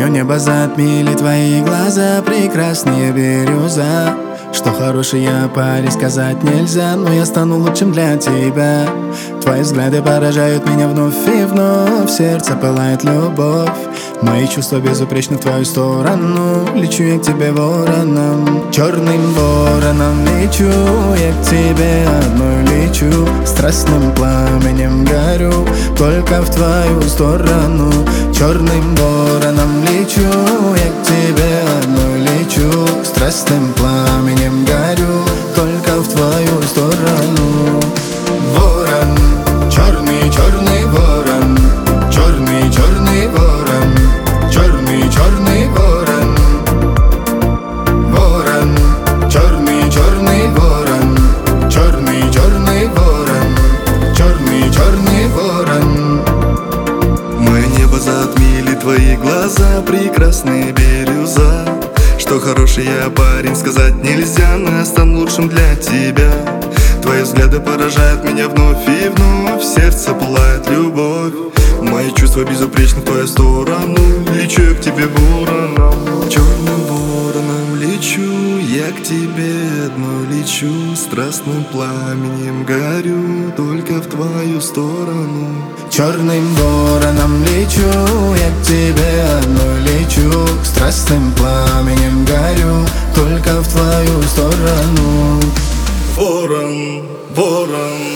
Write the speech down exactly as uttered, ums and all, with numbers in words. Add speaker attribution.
Speaker 1: Мое небо затмили твои глаза, прекрасные бирюза. Что хороший я парень, сказать нельзя, но я стану лучшим для тебя. Твои взгляды поражают меня вновь и вновь, в сердце пылает любовь. Мои чувства безупречны в твою сторону, лечу я к тебе вороном. Черным вороном лечу, я к тебе одной лечу. Страстным пламенем горю, только в твою сторону. Черным вороном лечу, я к тебе одной лечу. Страстным пламенем горю, только в твою сторону. Ворон, черный, черный ворон, черный, черный ворон, черный, черный ворон. Ворон, черный, черный ворон, черный, черный ворон, черный, черный ворон.
Speaker 2: Мое небо затмили твои глаза, прекрасные бирюза. Что хороший я парень, сказать нельзя, но я стану лучшим для тебя. Твои взгляды поражают меня вновь и вновь, в сердце пылает любовь. Мои чувства безупречны в твою сторону, лечу я к тебе вороном. Черным вороном лечу, я к тебе одной лечу. Страстным пламенем горю, только в твою сторону.
Speaker 1: Черным вороном лечу, я к тебе одной лечу. Страстным пламенем горю, только в твою сторону.
Speaker 2: Ворон, ворон.